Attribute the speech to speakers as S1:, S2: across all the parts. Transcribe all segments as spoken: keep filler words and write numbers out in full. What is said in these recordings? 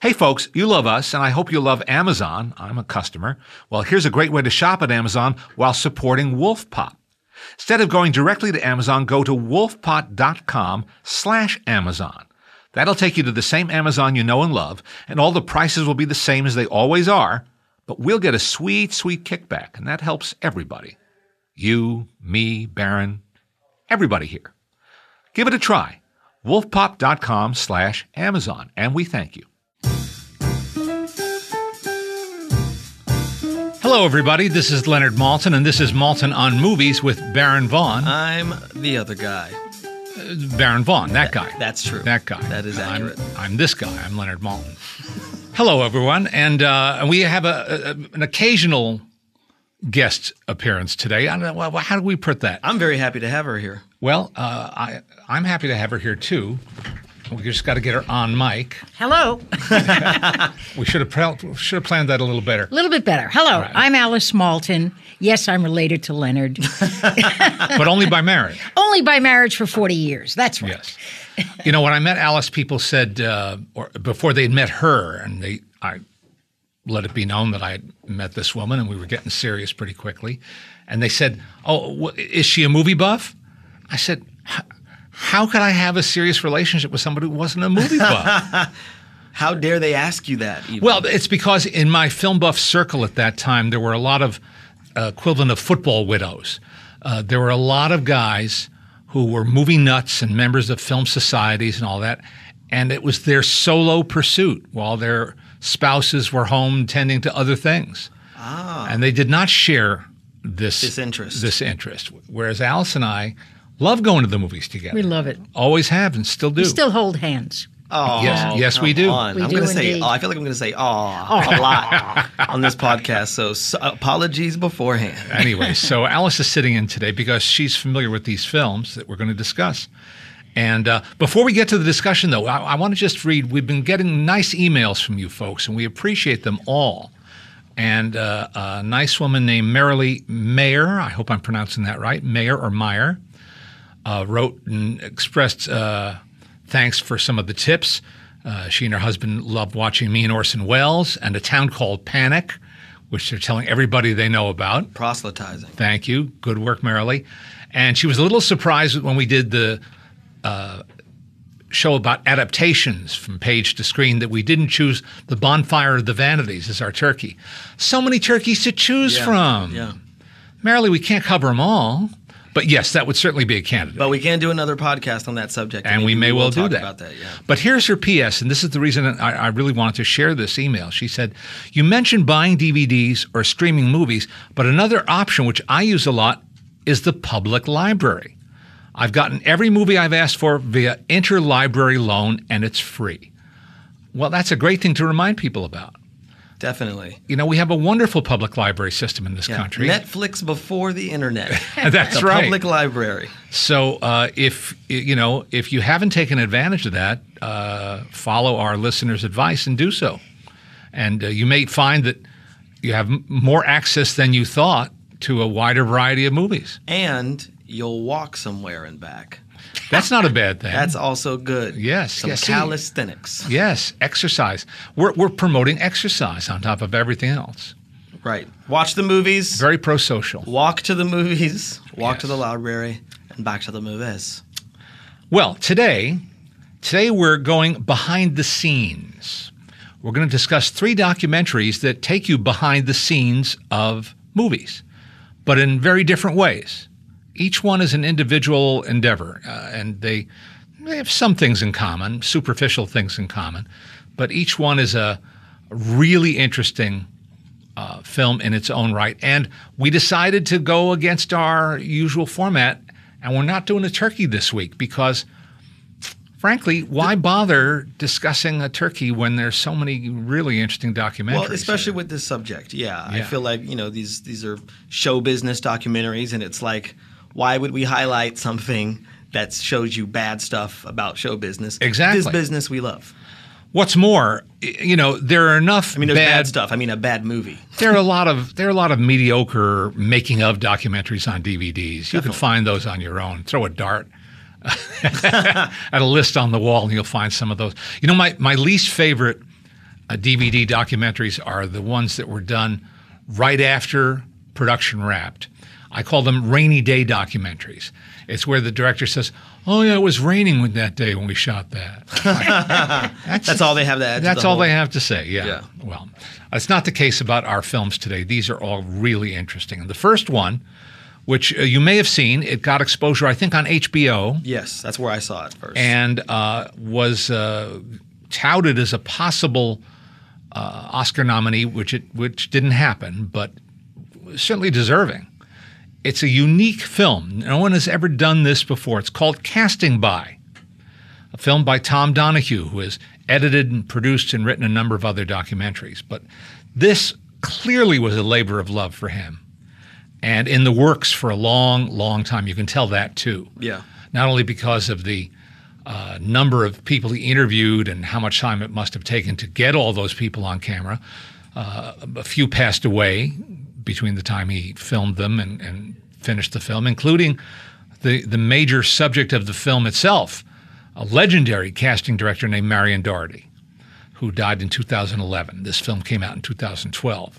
S1: Hey folks, you love us, and I hope you love Amazon. I'm a customer. Well, here's a great way to shop at Amazon while supporting Wolfpop. Instead of going directly to Amazon, go to wolfpot.com slash Amazon. That'll take you to the same Amazon you know and love, and all the prices will be the same as they always are, but we'll get a sweet, sweet kickback, and that helps everybody. You, me, Baron, everybody here. Give it a try. wolfpop.com slash Amazon, and we thank you. Hello, everybody. This is Leonard Maltin, and this is Maltin on Movies with Baron Vaughn.
S2: I'm the other guy.
S1: Uh, Baron Vaughn, that, that guy.
S2: That's true.
S1: That guy.
S2: That is accurate.
S1: I'm, I'm this guy. I'm Leonard Maltin. Hello, everyone. And uh, we have a, a, an occasional guest appearance today. I don't know, well, how do we put that?
S2: I'm very happy to have her here.
S1: Well, uh, I, I'm happy to have her here, too. We just got to get her on mic.
S3: Hello.
S1: We should have pl- should have planned that a little better.
S3: A little bit better. Hello,
S1: right.
S3: I'm Alice Maltin. Yes, I'm related to Leonard.
S1: But only by marriage.
S3: Only by marriage for forty years. That's right.
S1: Yes. You know, when I met Alice, people said, uh, or before they'd met her, and they, I let it be known that I had met this woman, and we were getting serious pretty quickly. And they said, oh, is she a movie buff? I said, how could I have a serious relationship with somebody who wasn't a movie buff?
S2: How dare they ask you that? Even?
S1: Well, it's because in my film buff circle at that time, there were a lot of uh, equivalent of football widows. Uh, there were a lot of guys who were movie nuts and members of film societies and all that, and it was their solo pursuit while their spouses were home tending to other things.
S2: Ah.
S1: And they did not share this,
S2: this interest.
S1: This interest. Whereas Alice and I love going to the movies together.
S3: We love it.
S1: Always have and still do.
S3: We still hold hands.
S2: Oh,
S1: yes, yes, we do.
S2: On.
S3: We
S2: I'm
S3: do
S2: going to say,
S3: indeed.
S2: oh, I feel like I'm going to say, oh, a lot on this podcast. So, so apologies beforehand.
S1: Anyway, so Alice is sitting in today because she's familiar with these films that we're going to discuss. And uh, before we get to the discussion, though, I, I want to just read, we've been getting nice emails from you folks, and we appreciate them all. And uh, a nice woman named Marilee Mayer, I hope I'm pronouncing that right, Mayer or Meyer, uh, wrote and expressed uh, thanks for some of the tips. Uh, she and her husband loved watching me and Orson Welles and A Town Called Panic, which they're telling everybody they know about.
S2: Proselytizing.
S1: Thank you. Good work, Marilee. And she was a little surprised when we did the uh, show about adaptations from page to screen that we didn't choose The Bonfire of the Vanities as our turkey. So many turkeys to choose
S2: yeah,
S1: from.
S2: Yeah.
S1: Marilee, we can't cover them all. But yes, that would certainly be a candidate.
S2: But we can do another podcast on that subject.
S1: And we may well do that.
S2: About that yeah.
S1: But here's her P S, and this is the reason I, I really wanted to share this email. She said, you mentioned buying D V Ds or streaming movies, but another option, which I use a lot, is the public library. I've gotten every movie I've asked for via interlibrary loan, and it's free. Well, that's a great thing to remind people about.
S2: Definitely.
S1: You know, we have a wonderful public library system in this
S2: yeah.
S1: country.
S2: Netflix before the internet.
S1: That's
S2: the
S1: right.
S2: Public library.
S1: So uh, if, you know, if you haven't taken advantage of that, uh, follow our listeners' advice and do so. And uh, you may find that you have m- more access than you thought to a wider variety of movies.
S2: And you'll walk somewhere and back.
S1: That's not a bad thing.
S2: That's also good.
S1: Yes.
S2: Some
S1: yes,
S2: calisthenics.
S1: Yes, exercise. We're we're promoting exercise on top of everything else.
S2: Right. Watch the movies.
S1: Very pro-social.
S2: Walk to the movies. Walk
S1: Yes.
S2: to the library. And back to the movies.
S1: Well, today, today we're going behind the scenes. We're going to discuss three documentaries that take you behind the scenes of movies, but in very different ways. Each one is an individual endeavor, uh, and they, they have some things in common, superficial things in common, but each one is a really interesting uh, film in its own right. And we decided to go against our usual format, and we're not doing a turkey this week because, frankly, why bother discussing a turkey when there's so many really interesting documentaries?
S2: Well, especially
S1: here?
S2: with this subject, yeah.
S1: Yeah.
S2: I feel like, you know, these these are show business documentaries, and it's like, why would we highlight something that shows you bad stuff about show business?
S1: Exactly.
S2: This business we love.
S1: What's more, you know, there are enough
S2: I mean, there's bad,
S1: bad
S2: stuff. I mean, a bad movie.
S1: There are a lot of there are a lot of mediocre making of documentaries on D V Ds. You
S2: Definitely.
S1: can find those on your own. Throw a dart at a list on the wall, and you'll find some of those. You know, my my least favorite uh, D V D documentaries are the ones that were done right after production wrapped. I call them rainy day documentaries. It's where the director says, "Oh yeah, it was raining with that day when we shot that."
S2: that's, that's all they have to add.
S1: That's
S2: to the
S1: all
S2: whole.
S1: they have to say. Yeah.
S2: Yeah.
S1: Well, it's not the case about our films today. These are all really interesting. And the first one, which uh, you may have seen, it got exposure, I think, on H B O.
S2: Yes, that's where I saw it first.
S1: And uh, was uh, touted as a possible uh, Oscar nominee, which it which didn't happen, but certainly deserving. It's a unique film. No one has ever done this before. It's called Casting By, a film by Tom Donahue, who has edited and produced and written a number of other documentaries. But this clearly was a labor of love for him, and in the works for a long, long time. You can tell that too.
S2: Yeah.
S1: Not only because of the uh, number of people he interviewed and how much time it must have taken to get all those people on camera. Uh, a few passed away between the time he filmed them and, and finished the film, including the, the major subject of the film itself, a legendary casting director named Marion Doherty, who died in two thousand eleven. This film came out in two thousand twelve.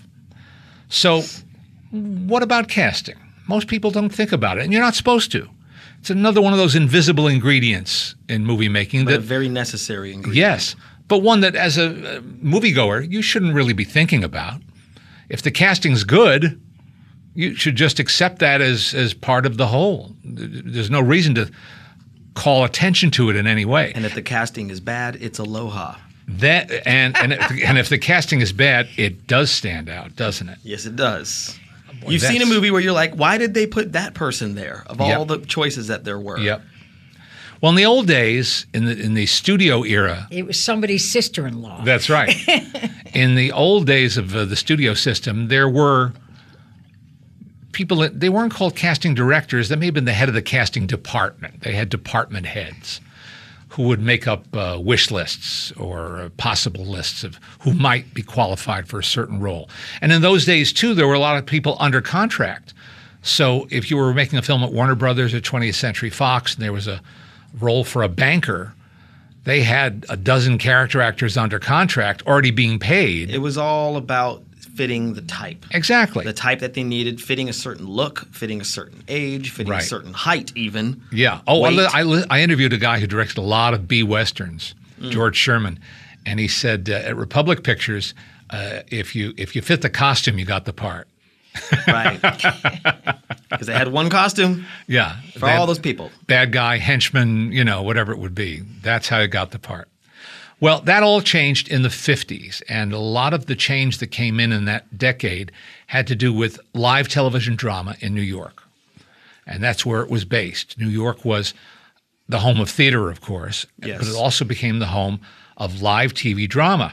S1: So what about casting? Most people don't think about it, and you're not supposed to. It's another one of those invisible ingredients in movie making.
S2: But
S1: that
S2: a very necessary ingredient.
S1: Yes, but one that as a, a moviegoer, you shouldn't really be thinking about. If the casting's good, you should just accept that as, as part of the whole. There's no reason to call attention to it in any way.
S2: And if the casting is bad, it's aloha.
S1: That and and, if, and if the casting is bad, it does stand out, doesn't it?
S2: Yes, it does.
S1: Boy,
S2: You've seen a
S1: that's-
S2: movie where you're like, why did they put that person there of all
S1: Yep.
S2: the choices that there were?
S1: Yep. Well, in the old days, in the in the studio era,
S3: It was somebody's sister-in-law.
S1: that's right. In the old days of uh, the studio system, there were people that they weren't called casting directors. They may have been the head of the casting department. They had department heads who would make up uh, wish lists or uh, possible lists of who might be qualified for a certain role. And in those days, too, there were a lot of people under contract. So if you were making a film at Warner Brothers or twentieth Century Fox and there was a role for a banker, they had a dozen character actors under contract already being paid.
S2: It was all about fitting the type.
S1: Exactly.
S2: The type that they needed, fitting a certain look, fitting a certain age, fitting
S1: Right.
S2: a certain height even.
S1: Yeah. Oh, I,
S2: Weight.
S1: li- I, li- I interviewed a guy who directed a lot of B westerns,
S2: Mm.
S1: George Sherman, and he said uh, at Republic Pictures, uh, if you if you fit the costume, you got the part.
S2: Right. Because they had one costume
S1: Yeah.
S2: for
S1: They had
S2: all those people.
S1: bad guy, henchman, you know, whatever it would be. That's how you got the part. Well, that all changed in the fifties, and a lot of the change that came in in that decade had to do with live television drama in New York. And that's where it was based. New York was the home of theater, of course,
S2: Yes.
S1: but it also became the home of live T V drama.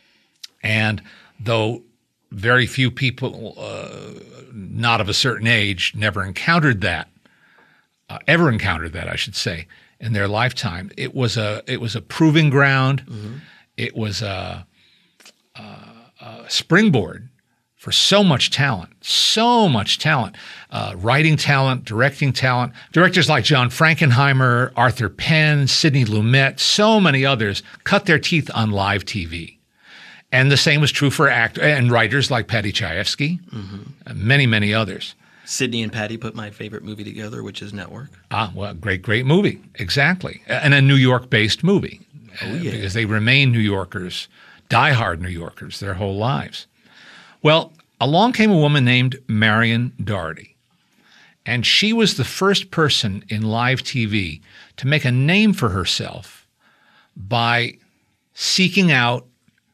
S1: And though very few people, uh, not of a certain age, never encountered that, uh, ever encountered that, I should say, in their lifetime, it was a it was a proving ground.
S2: Mm-hmm.
S1: It was a, a, a springboard for so much talent, so much talent, uh, writing talent, directing talent. Directors like John Frankenheimer, Arthur Penn, Sidney Lumet, so many others cut their teeth on live T V. And the same was true for actors and writers like Paddy Chayefsky,
S2: Mm-hmm.
S1: and many, many others.
S2: Sydney and Patty put my favorite movie together, which is Network.
S1: Ah, well, great, great movie. Exactly. And a New York-based movie.
S2: Oh,
S1: uh,
S2: yeah.
S1: Because they remain New Yorkers, diehard New Yorkers their whole lives. Well, along came a woman named Marion Doherty. And she was the first person in live T V to make a name for herself by seeking out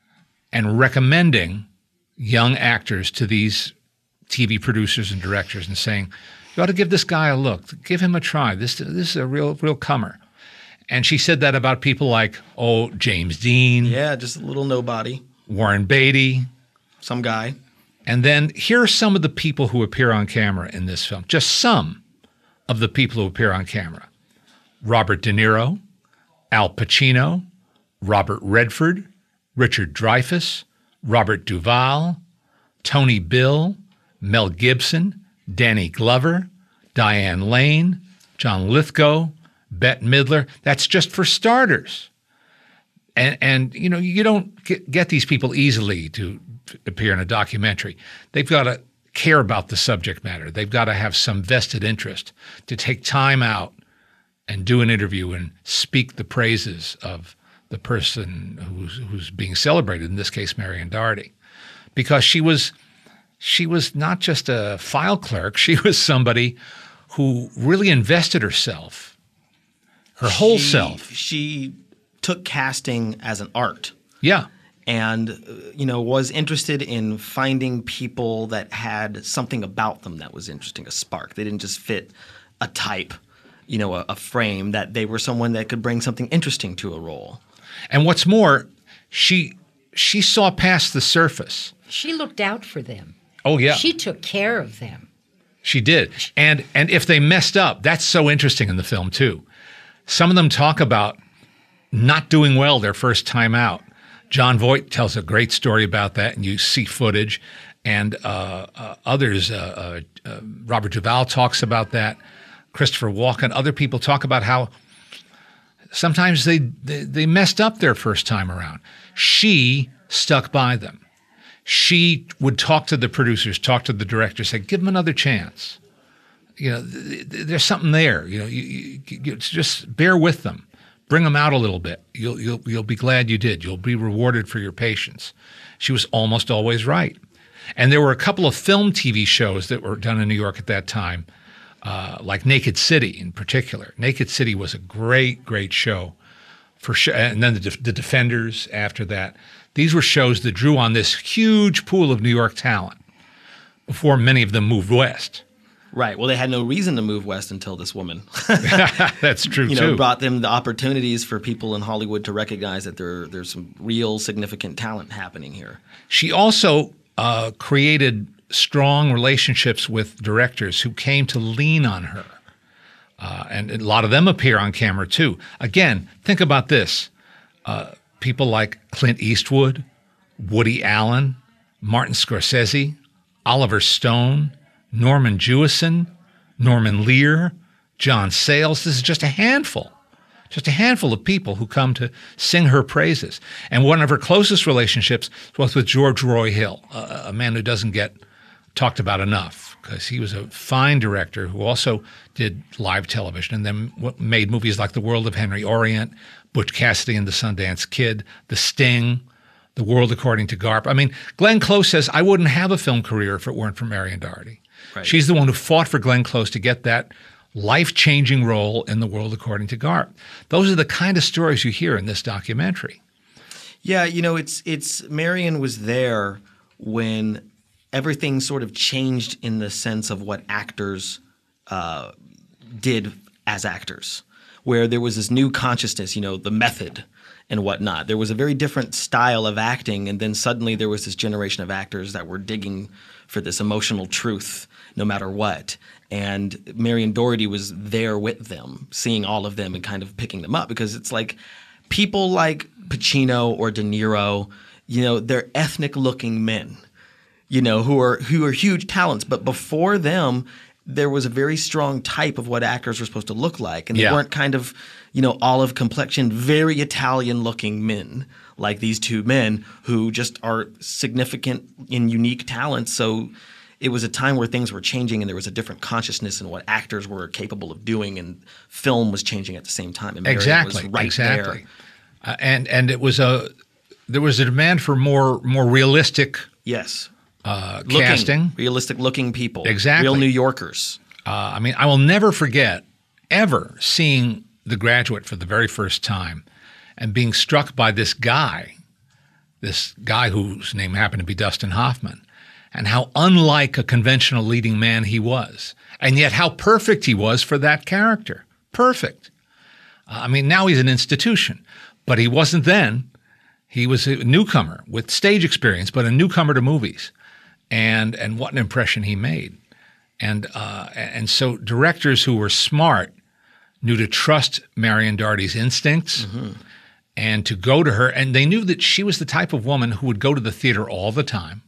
S1: and recommending young actors to these T V producers and directors and saying, you ought to give this guy a look, give him a try. This, this is a real, real comer. And she said that about people like, oh, James Dean,
S2: Yeah, just a little nobody.
S1: Warren Beatty.
S2: Some guy.
S1: And then here are some of the people who appear on camera in this film, just some of the people who appear on camera. Robert De Niro, Al Pacino, Robert Redford, Richard Dreyfuss, Robert Duvall, Tony Bill, Mel Gibson, Danny Glover, Diane Lane, John Lithgow, Bette Midler. That's just for starters. And, and you know, you don't get, get these people easily to appear in a documentary. They've got to care about the subject matter. They've got to have some vested interest to take time out and do an interview and speak the praises of the person who's, who's being celebrated, in this case, Marion Doherty, because she was she was not just a file clerk. She was somebody who really invested herself, her whole
S2: she,
S1: self.
S2: She took casting as an art.
S1: Yeah.
S2: And, uh, you know, was interested in finding people that had something about them that was interesting, a spark. They didn't just fit a type, you know, a, a frame, that they were someone that could bring something interesting to a role.
S1: And what's more, she she saw past the surface.
S3: She looked out for them.
S1: Oh, yeah.
S3: She took care of them.
S1: She did. And and if they messed up, that's so interesting in the film, too. Some of them talk about not doing well their first time out. John Voight tells a great story about that, and you see footage. And uh, uh, others, uh, uh, uh, Robert Duvall talks about that. Christopher Walken, other people talk about how sometimes they, they, they messed up their first time around. She stuck by them. She would talk to the producers, talk to the director, say, give them another chance. You know, th- th- there's something there. You know, you, you, you just bear with them. Bring them out a little bit. You'll, you'll, you'll be glad you did. You'll be rewarded for your patience. She was almost always right. And there were a couple of film T V shows that were done in New York at that time, uh, like Naked City in particular. Naked City was a great, great show. For sh- and then the, De- the Defenders after that. These were shows that drew on this huge pool of New York talent before many of them moved west.
S2: Right. Well, they had no reason to move west until this woman.
S1: That's true,
S2: you know,
S1: too.
S2: brought them the opportunities for people in Hollywood to recognize that there there's some real significant talent happening here.
S1: She also uh, created strong relationships with directors who came to lean on her. Uh, and a lot of them appear on camera, too. Again, think about this. Uh, people like Clint Eastwood, Woody Allen, Martin Scorsese, Oliver Stone, Norman Jewison, Norman Lear, John Sayles. This is just a handful, just a handful of people who come to sing her praises. And one of her closest relationships was with George Roy Hill, a, a man who doesn't get talked about enough because he was a fine director who also did live television and then made movies like The World of Henry Orient, Butch Cassidy and the Sundance Kid, The Sting, The World According to Garp. I mean, Glenn Close says, I wouldn't have a film career if it weren't for Marion Doherty. Right. She's the one who fought for Glenn Close to get that life-changing role in The World According to Garp. Those are the kind of stories you hear in this documentary.
S2: Yeah, you know, it's it's Marion was there when everything sort of changed in the sense of what actors uh, did as actors, where there was this new consciousness, you know, the method and whatnot. There was a very different style of acting, and then suddenly there was this generation of actors that were digging for this emotional truth no matter what. And Marion Doherty was there with them, seeing all of them and kind of picking them up, because it's like people like Pacino or De Niro, you know, they're ethnic-looking men, you know, who are who are huge talents. But before them, there was a very strong type of what actors were supposed to look like. And they
S1: yeah.
S2: weren't kind of, you know, olive complexion, very Italian-looking men like these two men who just are significant in unique talents. So it was a time where things were changing and there was a different consciousness in what actors were capable of doing, and film was changing at the same time. And Marion
S1: exactly,
S2: was right
S1: exactly.
S2: there.
S1: Uh, and and it was a there was a demand for more more realistic
S2: yes
S1: uh,
S2: looking,
S1: casting,
S2: realistic looking people,
S1: exactly,
S2: real New Yorkers.
S1: Uh, I mean, I will never forget ever seeing The Graduate for the very first time and being struck by this guy, this guy whose name happened to be Dustin Hoffman, and how unlike a conventional leading man he was, and yet how perfect he was for that character. Perfect. Uh, I mean, now he's an institution, but he wasn't then. He was a newcomer with stage experience, but a newcomer to movies. And and what an impression he made. And uh, and so directors who were smart knew to trust Marion Doherty's instincts mm-hmm. and to go to her. And they knew that she was the type of woman who would go to the theater all the time,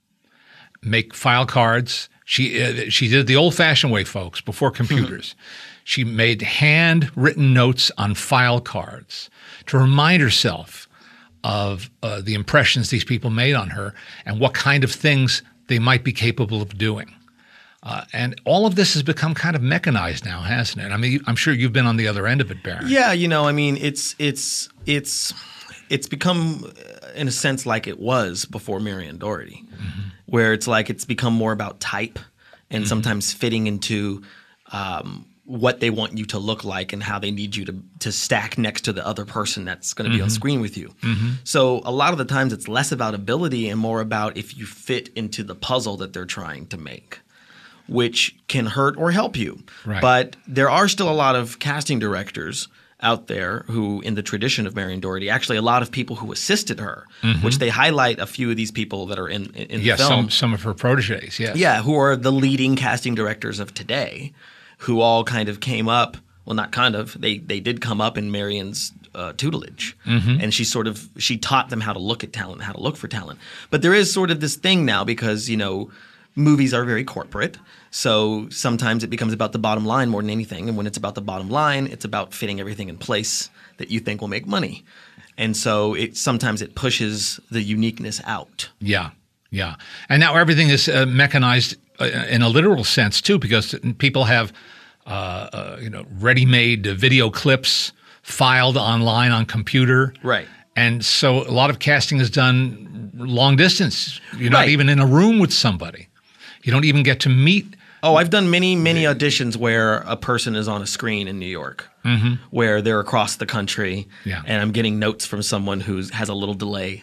S1: make file cards. She uh, she did it the old-fashioned way, folks, before computers. She made handwritten notes on file cards to remind herself of uh, the impressions these people made on her and what kind of things they might be capable of doing. Uh, and all of this has become kind of mechanized now, hasn't it? I mean, I'm sure you've been on the other end of it, Baron.
S2: Yeah, you know, I mean, it's it's it's it's become, in a sense, like it was before Marion Doherty, mm-hmm. where it's like it's become more about type and mm-hmm. sometimes fitting into um, what they want you to look like and how they need you to to stack next to the other person that's going to be mm-hmm. on screen with you. Mm-hmm. So a lot of the times it's less about ability and more about if you fit into the puzzle that they're trying to make, which can hurt or help you.
S1: Right.
S2: But there are still a lot of casting directors out there who, in the tradition of Marion Doherty, actually a lot of people who assisted her, mm-hmm. which they highlight a few of these people that are in, in
S1: yes,
S2: the film.
S1: some, some of her proteges, yes.
S2: Yeah, who are the leading casting directors of today, who all kind of came up, well, not kind of, they, they did come up in Marion's uh, tutelage. Mm-hmm. And she sort of, she taught them how to look at talent, how to look for talent. But there is sort of this thing now because, you know, movies are very corporate, so sometimes it becomes about the bottom line more than anything. And when it's about the bottom line, it's about fitting everything in place that you think will make money. And so it sometimes it pushes the uniqueness out.
S1: Yeah, yeah. And now everything is uh, mechanized uh, in a literal sense too, because people have uh, uh, you know ready-made video clips filed online on computer.
S2: Right.
S1: And so a lot of casting is done long distance. You're not
S2: Right.
S1: even in a room with somebody. You don't even get to meet.
S2: Oh, I've done many, many auditions where a person is on a screen in New York, mm-hmm. where they're across the country,
S1: Yeah.
S2: and I'm getting notes from someone who has a little delay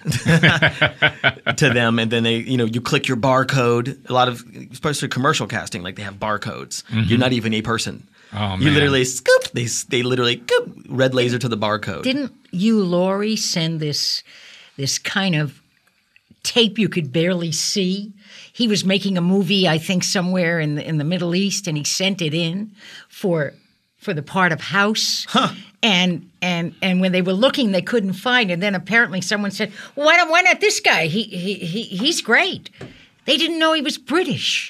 S2: to them, and then they, you know, you click your barcode. A lot of, especially commercial casting, like they have barcodes.
S1: Mm-hmm.
S2: You're not even a person.
S1: Oh,
S2: You
S1: man.
S2: literally scoop. They they literally scoop, red laser to the barcode.
S3: Didn't you, Laurie, send this this kind of tape you could barely see? He was making a movie, I think, somewhere in the in the Middle East, and he sent it in for for the part of House.
S2: Huh.
S3: And and and when they were looking, they couldn't find. And then apparently someone said, well, "Why not? Why not this guy? He he he he's great." They didn't know he was British.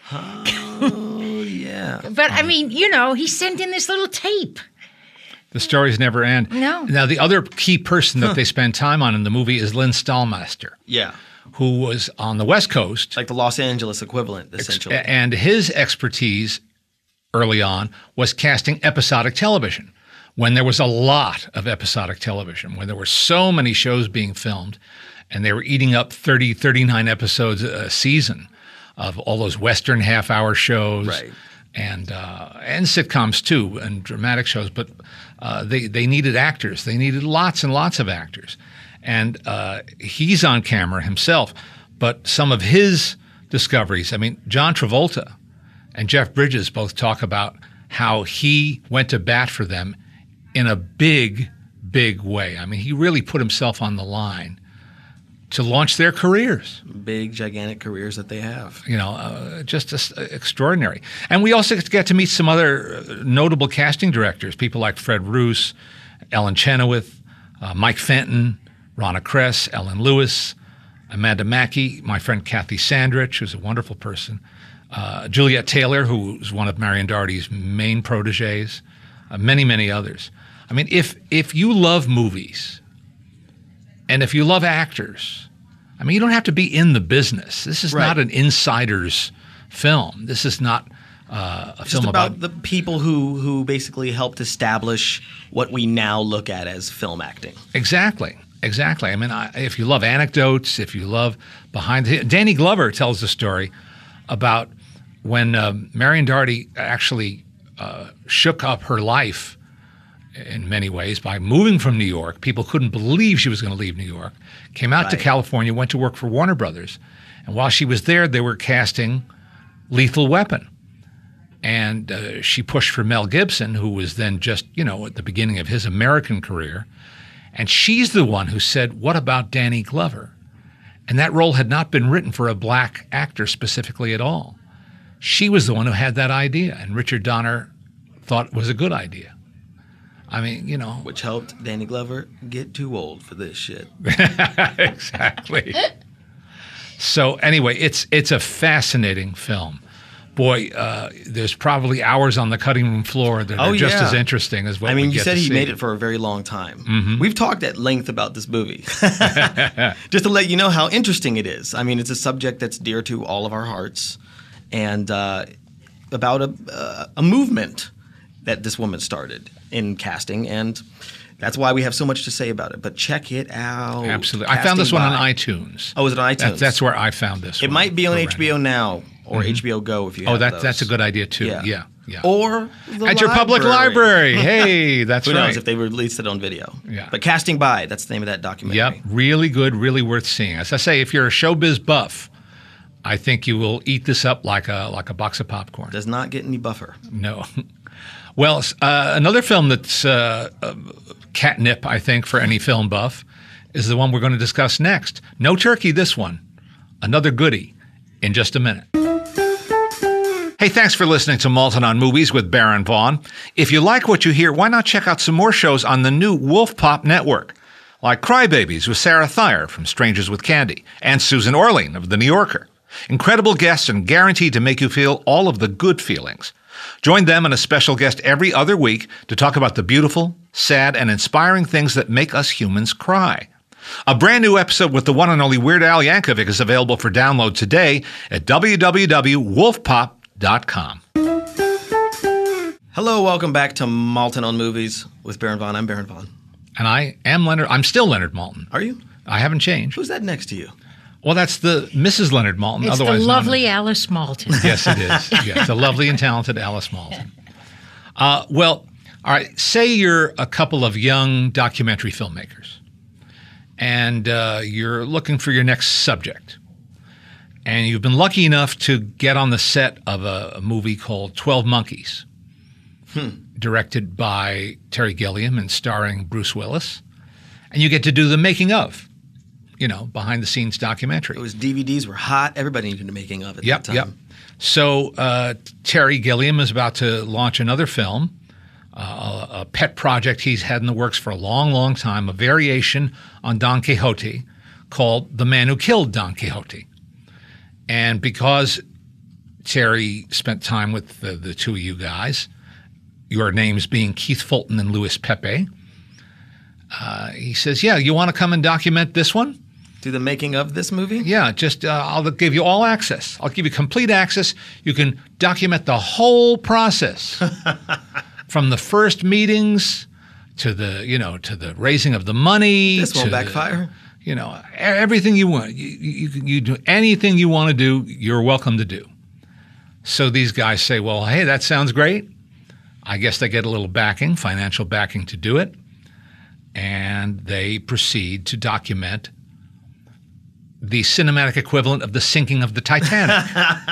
S2: Oh yeah.
S3: But I mean, you know, he sent in this little tape.
S1: The stories never end.
S3: No.
S1: Now, the other key person that they spend time on in the movie is Lynn Stallmaster,
S2: Yeah.
S1: who was on the West Coast.
S2: Like the Los Angeles equivalent, essentially.
S1: And his expertise early on was casting episodic television. When there was a lot of episodic television, when there were so many shows being filmed, and they were eating up thirty, thirty-nine episodes a season of all those Western half-hour shows.
S2: Right.
S1: And uh, and sitcoms too, and dramatic shows, but uh, they they needed actors. They needed lots and lots of actors, and uh, he's on camera himself. But some of his discoveries, I mean, John Travolta and Jeff Bridges both talk about how he went to bat for them in a big, big way. I mean, he really put himself on the line to launch their careers.
S2: Big, gigantic careers that they have.
S1: You know, uh, just as- extraordinary. And we also get to meet some other uh, notable casting directors, people like Fred Roos, Ellen Chenoweth, uh, Mike Fenton, Ronna Kress, Ellen Lewis, Amanda Mackey, my friend Kathy Sandrich, who's a wonderful person, uh, Juliet Taylor, who's one of Marion Doherty's main proteges, uh, many, many others. I mean, if if you love movies, and if you love actors, I mean, you don't have to be in the business. This is
S2: Right.
S1: not an insider's film. This is not uh, a
S2: Just
S1: film
S2: about,
S1: about,
S2: the people who who basically helped establish what we now look at as film acting.
S1: exactly, exactly. I mean, I, if you love anecdotes, if you love behind the Danny Glover tells a story about when um, Marion Doherty actually uh, shook up her life in many ways by moving from New York. People couldn't believe she was going to leave New York. Came out to
S2: Right.
S1: California, went to work for Warner Brothers. And while she was there, they were casting Lethal Weapon. And uh, she pushed for Mel Gibson, who was then just, you know, at the beginning of his American career. And she's the one who said, what about Danny Glover? And that role had not been written for a black actor specifically at all. She was the one who had that idea, and Richard Donner thought it was a good idea. I mean, you know.
S2: Which helped Danny Glover get too old for this shit.
S1: Exactly. So anyway, it's it's a fascinating film. boy, uh, there's probably hours on the cutting room floor that
S2: Oh,
S1: are just
S2: yeah.
S1: as interesting as what
S2: I mean,
S1: we
S2: you
S1: get
S2: said
S1: to
S2: he
S1: see.
S2: made it for a very long time.
S1: Mm-hmm.
S2: We've talked at length about this movie, just to let you know how interesting it is. I mean, it's a subject that's dear to all of our hearts, and uh, about a uh, a movement that this woman started in casting, and that's why we have so much to say about it. But check it out.
S1: Absolutely. I found this
S2: Casting
S1: one on
S2: by-
S1: iTunes.
S2: Oh, is it on iTunes?
S1: That's, that's where I found this
S2: It
S1: one.
S2: might be on
S1: for
S2: H B O
S1: random.
S2: Now or H B O Go if you
S1: Oh,
S2: have
S1: that,
S2: those.
S1: that's a good idea, too.
S2: Yeah.
S1: Yeah, yeah.
S2: Or the
S1: At your public library. Hey, that's
S2: Who
S1: right.
S2: knows if they released it on video.
S1: Yeah.
S2: But Casting By, that's the name of that documentary.
S1: Yep, really good, really worth seeing. As I say, if you're a showbiz buff, I think you will eat this up like a like a box of popcorn.
S2: Does not get any buffer.
S1: No. Well, uh, another film that's uh, uh, catnip, I think, for any film buff is the one we're going to discuss next. No turkey, this one. Another goodie in just a minute. Hey, thanks for listening to Malton on Movies with Baron Vaughn. If you like what you hear, why not check out some more shows on the new Wolf Pop Network, like Crybabies with Sarah Thayer from Strangers with Candy and Susan Orlean of The New Yorker. Incredible guests and guaranteed to make you feel all of the good feelings. Join them and a special guest every other week to talk about the beautiful, sad, and inspiring things that make us humans cry. A brand new episode with the one and only Weird Al Yankovic is available for download today at w w w dot wolf pop dot com.
S2: Hello, welcome back to Malton on Movies with Baron Vaughn. I'm Baron Vaughn.
S1: And I am Leonard. I'm still Leonard Maltin.
S2: Are you?
S1: I haven't changed.
S2: Who's that next to you?
S1: Well, that's the Missus Leonard Maltin.
S3: It's the
S1: otherwise known
S3: lovely
S1: as-
S3: Alice Malton.
S1: Yes, it is. Yes, the lovely and talented Alice Maltin. Uh, well, all right. Say you're a couple of young documentary filmmakers, and uh, you're looking for your next subject, and you've been lucky enough to get on the set of a, a movie called twelve Monkeys,
S2: Hmm.
S1: directed by Terry Gilliam and starring Bruce Willis, and you get to do the making of, you know, behind the scenes documentary.
S2: Those D V Ds were hot. Everybody needed a making of it
S1: Yep,
S2: that time.
S1: yep. So uh, Terry Gilliam is about to launch another film, uh, a pet project he's had in the works for a long, long time, a variation on Don Quixote called The Man Who Killed Don Quixote. And because Terry spent time with the, the two of you guys, your names being Keith Fulton and Louis Pepe, uh, he says, yeah, you want to come and document this one?
S2: Do the making of this movie?
S1: Yeah, just uh, I'll give you all access. I'll give you complete access. You can document the whole process from the first meetings to the, you know, to the raising of the money.
S2: This won't
S1: to the-
S2: backfire.
S1: you know, e- everything you want. You, you, you, you do anything you want to do, you're welcome to do. So these guys say, well, hey, that sounds great. I guess they get a little backing, financial backing to do it. And they proceed to document the cinematic equivalent of the sinking of the Titanic.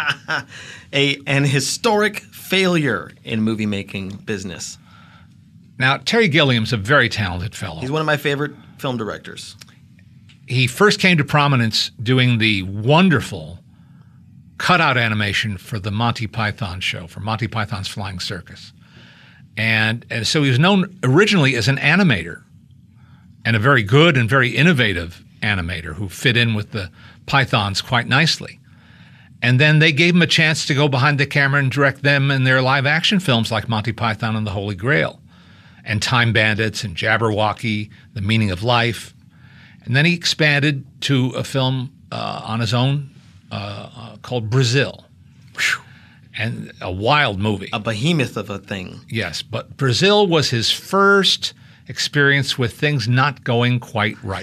S2: A an historic failure in movie making business.
S1: Now, Terry Gilliam's a very talented fellow.
S2: He's one of my favorite film directors.
S1: He first came to prominence doing the wonderful cutout animation for the Monty Python show, for Monty Python's Flying Circus. And, and so he was known originally as an animator, and a very good and very innovative animator who fit in with the Pythons quite nicely. And then they gave him a chance to go behind the camera and direct them in their live action films like Monty Python and the Holy Grail, and Time Bandits and Jabberwocky, The Meaning of Life. And then he expanded to a film uh, on his own uh, uh, called Brazil. Whew. And a wild movie.
S2: A behemoth of a thing.
S1: Yes, but Brazil was his first experience with things not going quite right,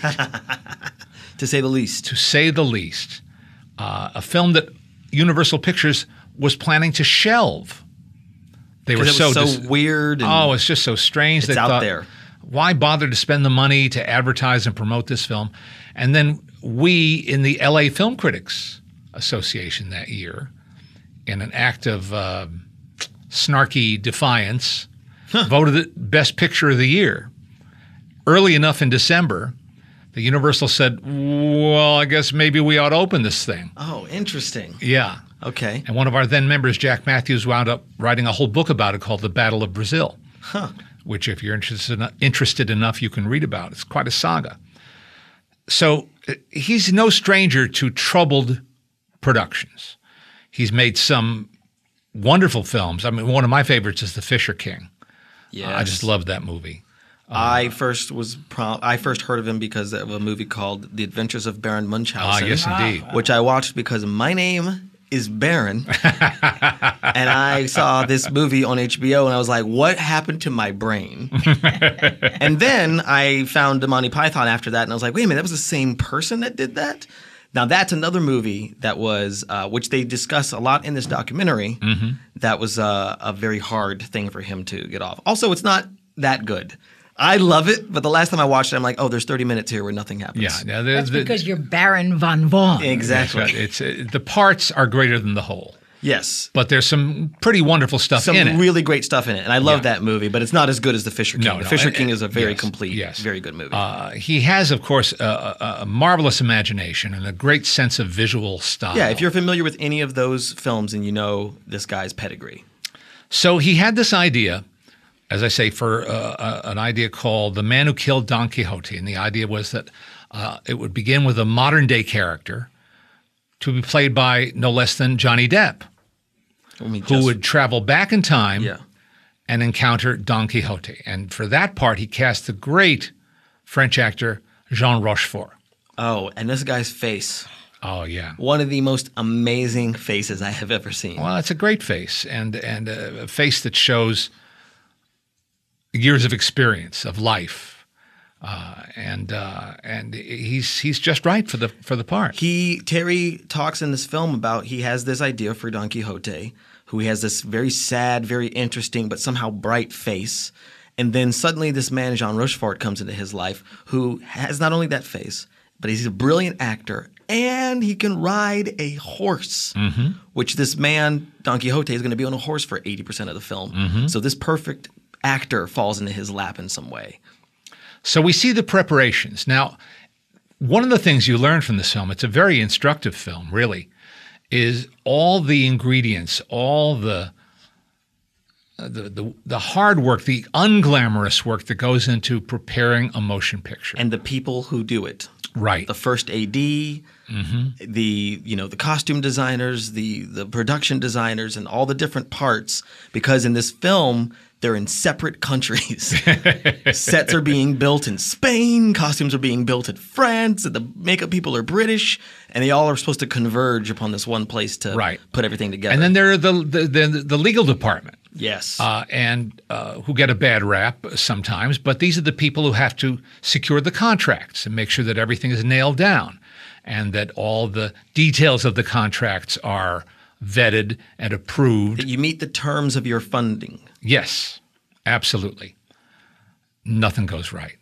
S2: To say the least.
S1: to say the least. Uh, a film that Universal Pictures was planning to shelve. They were
S2: Because it was
S1: so
S2: so
S1: dis-
S2: weird. And
S1: Oh, it's just so strange.
S2: It's
S1: They
S2: out
S1: thought,
S2: there.
S1: why bother to spend the money to advertise and promote this film? And then we in the L A Film Critics Association that year, in an act of uh, snarky defiance, voted it Best Picture of the Year. Early enough in December, the Universal said, well, I guess maybe we ought to open this thing.
S2: Oh, interesting.
S1: Yeah.
S2: Okay.
S1: And one of our then members, Jack Matthews, wound up writing a whole book about it called The Battle of Brazil,
S2: Huh.
S1: which if you're interested, interested enough, you can read about. It's quite a saga. So uh, he's no stranger to troubled productions. He's made some wonderful films. I mean, one of my favorites is The Fisher King.
S2: Yes.
S1: I just loved that movie.
S2: I first was prom- I first heard of him because of a movie called The Adventures of Baron Munchausen.
S1: Ah, yes, indeed.
S2: Which I watched because my name is Baron, and I saw this movie on H B O, and I was like, "What happened to my brain?" And then I found Monty Python after that, and I was like, "Wait a minute, that was the same person that did that." Now that's another movie that was, uh, which they discuss a lot in this documentary. Mm-hmm. That was uh, a very hard thing for him to get off. Also, it's not that good. I love it, but the last time I watched it, I'm like, oh, there's thirty minutes here where nothing happens.
S1: Yeah, yeah the,
S3: That's
S1: the,
S3: because you're Baron von Vaughn.
S2: Exactly.
S1: Right. It's uh, the parts are greater than the whole,
S2: Yes.
S1: but there's some pretty wonderful stuff
S2: Some
S1: in it.
S2: really great stuff in it, and I love
S1: Yeah.
S2: that movie, but it's not as good as The Fisher King.
S1: No,
S2: the
S1: no,
S2: Fisher
S1: and-
S2: King is a very
S1: yes,
S2: complete,
S1: yes.
S2: very good movie.
S1: Uh, he has, of course, a, a, a marvelous imagination and a great sense of visual style.
S2: yeah, if you're familiar with any of those films, and you know this guy's pedigree.
S1: So he had this idea, as I say, for uh, uh, an idea called The Man Who Killed Don Quixote. And the idea was that uh, it would begin with a modern day character to be played by no less than Johnny Depp,
S2: Let me
S1: who
S2: just-
S1: would travel back in time
S2: Yeah.
S1: and encounter Don Quixote. And for that part, he cast the great French actor Jean Rochefort.
S2: Oh, and this guy's face.
S1: Oh, yeah.
S2: One of the most amazing faces I have ever seen.
S1: Well, it's a great face, and, and a face that shows years of experience of life, uh, and uh, and he's he's just right for the for the part.
S2: He Terry talks in this film about he has this idea for Don Quixote, who he has this very sad, very interesting, but somehow bright face. And then suddenly this man, Jean Rochefort, comes into his life, who has not only that face, but he's a brilliant actor, and he can ride a horse,
S1: Mm-hmm.
S2: which this man, Don Quixote, is going to be on a horse for eighty percent of the film.
S1: Mm-hmm.
S2: So this perfect actor falls into his lap in some way.
S1: So we see the preparations. Now, one of the things you learn from this film, it's a very instructive film, really, is all the ingredients, all the the the, the hard work, the unglamorous work that goes into preparing a motion picture.
S2: And the people who do it.
S1: Right.
S2: The first A D,
S1: Mm-hmm.
S2: the you know the costume designers, the the production designers, and all the different parts. Because in this film, they're in separate countries. Sets are being built in Spain, costumes are being built in France, and the makeup people are British, and they all are supposed to converge upon this one place to
S1: Right.
S2: put everything together.
S1: And then there are the the, the, the legal department.
S2: yes,
S1: uh, and uh, who get a bad rap sometimes, but these are the people who have to secure the contracts and make sure that everything is nailed down and that all the details of the contracts are vetted and approved.
S2: that you meet the terms of your funding.
S1: Yes, absolutely. Nothing goes right.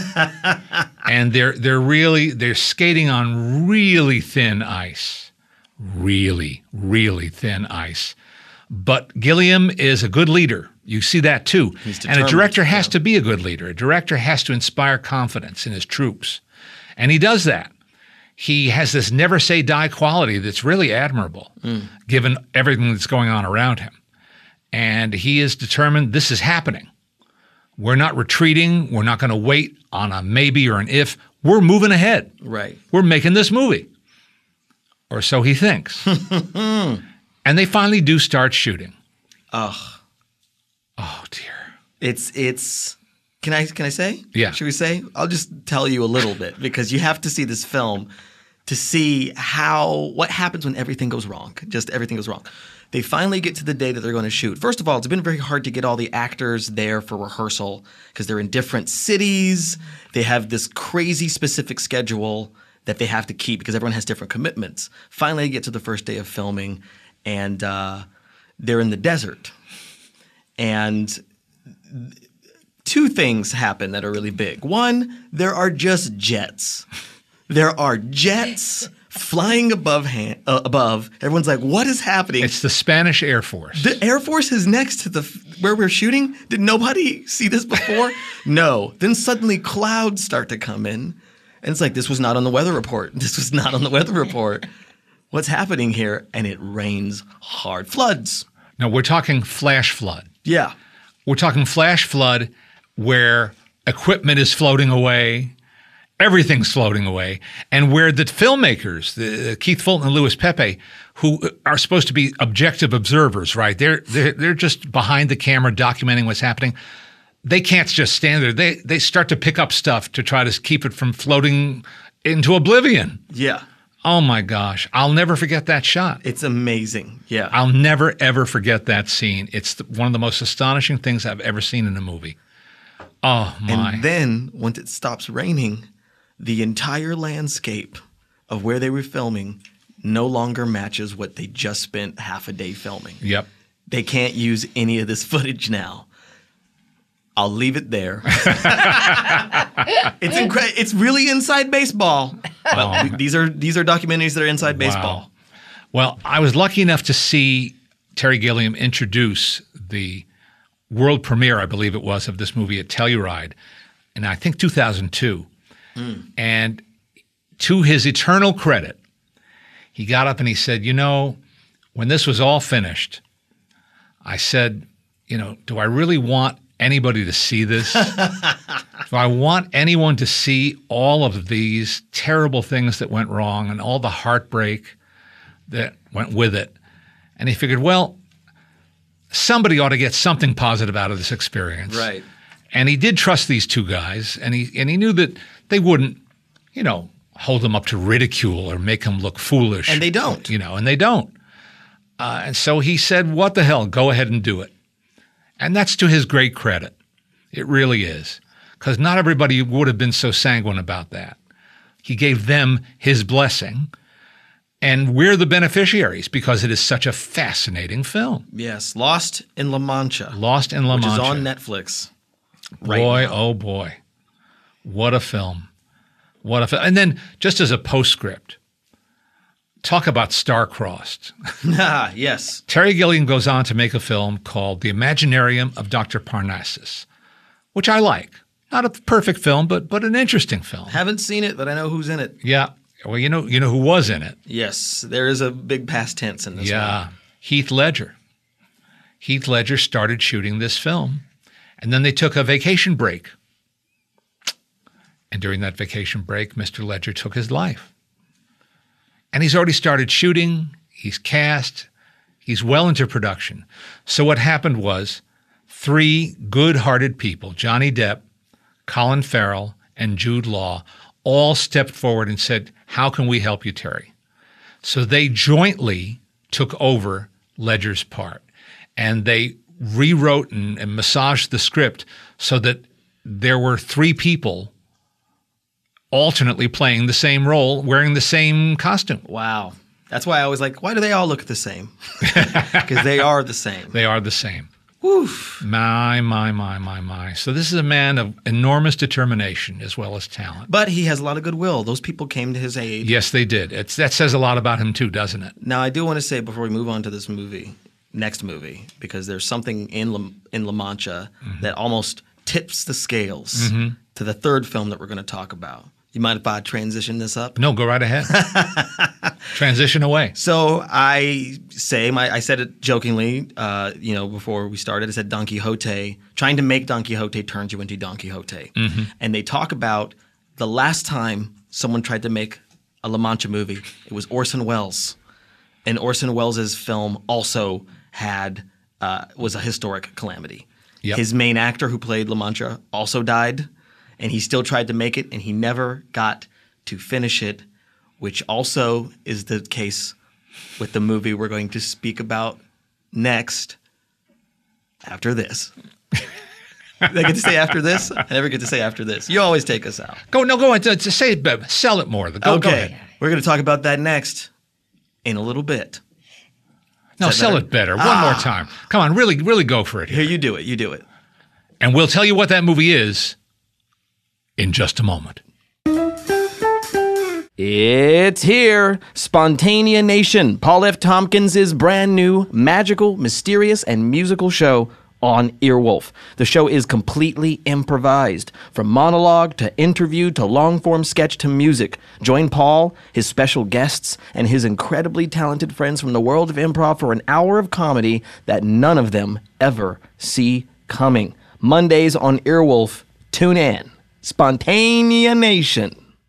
S1: And they're they're really they're skating on really thin ice. Really, really thin ice. But Gilliam is a good leader. You see that too.
S2: He's
S1: And a
S2: determined,
S1: director has
S2: yeah.
S1: to be a good leader. A director has to inspire confidence in his troops. And he does that. He has this never say die quality that's really admirable, given everything that's going on around him. And he is determined this is happening. We're not retreating. We're not going to wait on a maybe or an if. We're moving ahead.
S2: Right.
S1: We're making this movie. Or so he thinks. And they finally do start shooting.
S2: Ugh.
S1: Oh, dear.
S2: It's it's. Can I can I say?
S1: Yeah.
S2: Should we say? I'll just tell you a little bit because you have to see this film to see how what happens when everything goes wrong. Just everything goes wrong. They finally get to the day that they're going to shoot. First of all, it's been very hard to get all the actors there for rehearsal because they're in different cities. They have this crazy specific schedule that they have to keep because everyone has different commitments. Finally, they get to the first day of filming, and uh, they're in the desert. And two things happen that are really big. One, there are just jets. There are jets flying above. Han- uh, above. Everyone's like, "What is happening?"
S1: It's the Spanish Air Force.
S2: The Air Force is next to the where we're shooting. Did nobody see this before? No. Then suddenly clouds start to come in, and it's like this was not on the weather report. This was not on the weather report. What's happening here? And it rains hard. Floods.
S1: Now, we're talking flash flood.
S2: Yeah.
S1: We're talking flash flood where equipment is floating away everything's floating away, and where the filmmakers, the Keith Fulton and Louis Pepe, who are supposed to be objective observers, right? They're they're they're just behind the camera documenting what's happening. They can't just stand there. They they start to pick up stuff to try to keep it from floating into oblivion.
S2: Yeah.
S1: Oh my gosh, I'll never forget that shot.
S2: It's amazing. Yeah.
S1: I'll never ever forget that scene. It's the, one of the most astonishing things I've ever seen in a movie. Oh my.
S2: And then once it stops raining, the entire landscape of where they were filming no longer matches what they just spent half a day filming.
S1: Yep.
S2: They can't use any of this footage now. I'll leave it there. It's incredible. It's really inside baseball.
S1: Oh,
S2: But these are these are documentaries that are inside baseball.
S1: Well, I was lucky enough to see Terry Gilliam introduce the world premiere, I believe it was, of this movie at Telluride in, I think, two thousand two. Mm. And to his eternal credit, he got up and he said, you know, when this was all finished, I said, you know, do I really want anybody to see this? Do I want anyone to see all of these terrible things that went wrong and all the heartbreak that went with it? And he figured, well, somebody ought to get something positive out of this experience.
S2: Right.
S1: And he did trust these two guys, and he and he knew that they wouldn't, you know, hold him up to ridicule or make him look foolish.
S2: And they don't.
S1: You know, and they don't. Uh, and so he said, what the hell, go ahead and do it. And that's to his great credit. It really is. Because not everybody would have been so sanguine about that. He gave them his blessing. And we're the beneficiaries because it is such a fascinating film.
S2: Yes. Lost in La Mancha.
S1: Lost in La
S2: which
S1: Mancha.
S2: is on Netflix. Right
S1: boy,
S2: now.
S1: oh boy. What a film. What a film. And then just as a postscript, talk about star-crossed.
S2: Ah, yes.
S1: Terry Gilliam goes on to make a film called The Imaginarium of Doctor Parnassus, which I like. Not a perfect film, but but an interesting film.
S2: Haven't seen it, but I know who's in it.
S1: Yeah. Well, you know, you know who was in it.
S2: Yes, there is a big past tense in this
S1: Yeah.
S2: one.
S1: Heath Ledger. Heath Ledger started shooting this film, and then they took a vacation break. And during that vacation break, Mister Ledger took his life. And he's already started shooting. He's cast. He's well into production. So what happened was three good-hearted people, Johnny Depp, Colin Farrell, and Jude Law, all stepped forward and said, how can we help you, Terry? So they jointly took over Ledger's part. And they rewrote and, and massaged the script so that there were three people alternately playing the same role, wearing the same costume.
S2: Wow. That's why I was like, why do they all look the same? Because they are the same.
S1: They are the same.
S2: Woof.
S1: My, my, my, my, my. So this is a man of enormous determination as well as talent.
S2: But he has a lot of goodwill. Those people came to his aid.
S1: Yes, they did. It's, that says a lot about him too, doesn't it?
S2: Now, I do want to say before we move on to this movie, next movie, because there's something in La, in La Mancha mm-hmm. that almost tips the scales mm-hmm. to the third film that we're going to talk about. You mind if I transition this up?
S1: No, go right ahead. Transition away.
S2: So I say, my, I said it jokingly, uh, you know, before we started. I said Don Quixote, trying to make Don Quixote turns you into Don Quixote. Mm-hmm. And they talk about the last time someone tried to make a La Mancha movie, it was Orson Welles. And Orson Welles' film also had uh, was a historic calamity. Yep. His main actor who played La Mancha also died. And he still tried to make it, and he never got to finish it, which also is the case with the movie we're going to speak about next after this. Did I get to say after this? I never get to say after this. You always take us out.
S1: Go, no, go on. To, to say it, better. Sell it more. Go,
S2: okay.
S1: Go ahead.
S2: We're going to talk about that next in a little bit.
S1: No,
S2: better?
S1: sell it better. One
S2: ah.
S1: more time. Come on, really, really go for it here.
S2: Here, you do it. You do it.
S1: And we'll tell you what that movie is in just a moment.
S2: It's here. Spontanea Nation, Paul F. Tompkins' brand new, magical, mysterious, and musical show on Earwolf. The show is completely improvised. From monologue to interview to long-form sketch to music. Join Paul, his special guests, and his incredibly talented friends from the world of improv for an hour of comedy that none of them ever see coming. Mondays on Earwolf. Tune in. Spontanea Nation.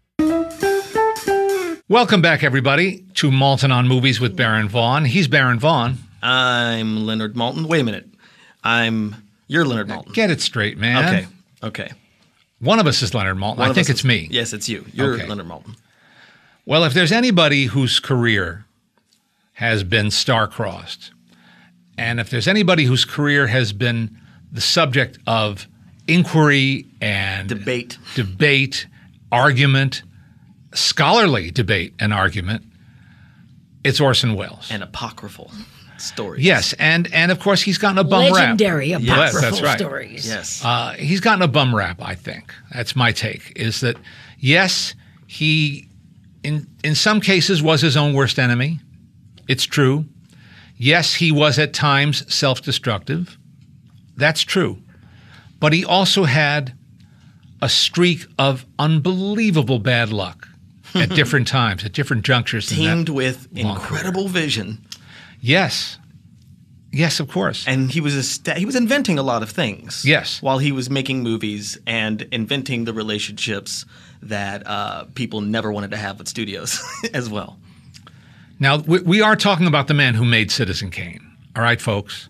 S1: Welcome back, everybody, to Malton on Movies with Baron Vaughn. He's Baron Vaughn.
S2: I'm Leonard Maltin. Wait a minute. I'm you're Leonard Maltin.
S1: Get it straight, man.
S2: Okay. Okay.
S1: One of us is Leonard Maltin.
S2: One
S1: I
S2: of
S1: think
S2: us
S1: it's
S2: is-
S1: me.
S2: Yes, it's you. You're
S1: Okay.
S2: Leonard Maltin.
S1: Well, if there's anybody whose career has been star-crossed, and if there's anybody whose career has been the subject of inquiry and
S2: Debate.
S1: debate, argument, scholarly debate and argument, it's Orson Welles.
S2: And apocryphal stories.
S1: Yes, and and of course he's gotten a bum
S3: Legendary
S1: rap.
S3: apocryphal
S1: Yes, that's right.
S3: stories.
S2: Yes.
S1: Uh, he's gotten a bum rap, I think. That's my take, is that, yes, he, in in some cases, was his own worst enemy. It's true. Yes, he was at times self-destructive. That's true. But he also had a streak of unbelievable bad luck at different times, at different junctures. in that
S2: Teamed with
S1: long
S2: incredible vision.
S1: Yes. Yes, of course.
S2: And he was a sta- he was inventing a lot of things.
S1: Yes.
S2: While he was making movies and inventing the relationships that uh, people never wanted to have with studios as well.
S1: Now, we, we are talking about the man who made Citizen Kane. All right, folks?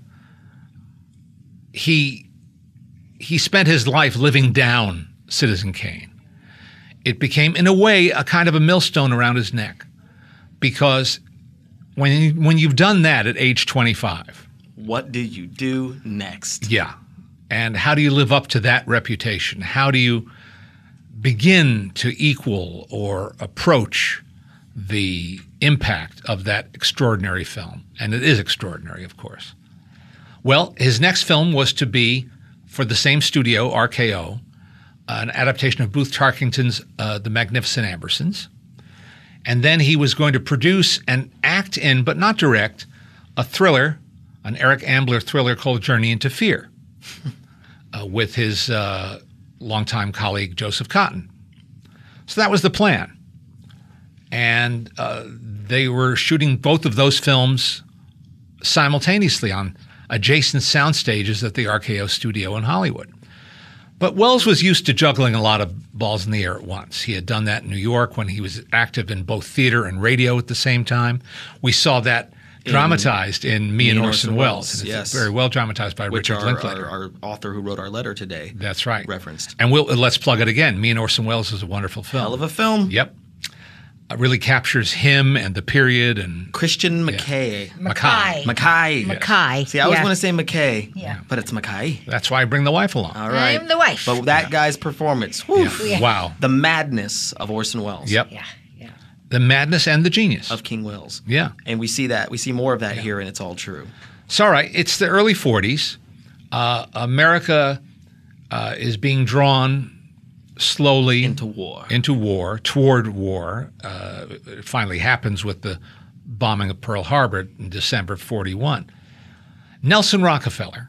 S1: He he spent his life living down Citizen Kane. It became, in a way, a kind of a millstone around his neck, because when you, when you've done that at age twenty-five,
S2: What do you do next?
S1: yeah, and how do you live up to that reputation? How do you begin to equal or approach the impact of that extraordinary film? And it is extraordinary, of course. Well, his next film was to be, for the same studio, R K O, an adaptation of Booth Tarkington's uh, The Magnificent Ambersons. And then he was going to produce and act in, but not direct, a thriller, an Eric Ambler thriller called Journey into Fear, uh, with his uh, longtime colleague Joseph Cotten. So that was the plan. And uh, they were shooting both of those films simultaneously on adjacent sound stages at the R K O studio in Hollywood. But Wells was used to juggling a lot of balls in the air at once. He had done that in New York when he was active in both theater and radio at the same time. We saw that dramatized in Me, and Orson, Welles. And it's
S2: yes.
S1: very well dramatized by
S2: Which
S1: Richard
S2: our,
S1: Linklater.
S2: our, our author who wrote our letter today
S1: That's right.
S2: referenced.
S1: And we'll, let's plug it again. Me and Orson Welles is a wonderful film.
S2: Hell of a film.
S1: Yep. It really captures him and the period and
S2: Christian McKay.
S3: Mackay.
S2: Mackay.
S3: Mackay.
S2: See, I always
S3: Yeah.
S2: want to say McKay,
S3: Yeah.
S2: but it's Mackay.
S1: that's why I bring the wife along.
S2: All right.
S3: I'm the wife.
S2: But that guy's performance, whew,
S1: Yeah.
S3: Yeah.
S1: Wow.
S2: the madness of Orson Welles.
S1: Yep.
S3: Yeah, yeah.
S1: The madness and the genius.
S2: Of King Wells.
S1: Yeah.
S2: And we see that. We see more of that here, and it's all true.
S1: It's all right. It's the early forties. Uh, America uh, is being drawn slowly
S2: Into war.
S1: into war, toward war. Uh, it finally happens with the bombing of Pearl Harbor in December forty-one. Nelson Rockefeller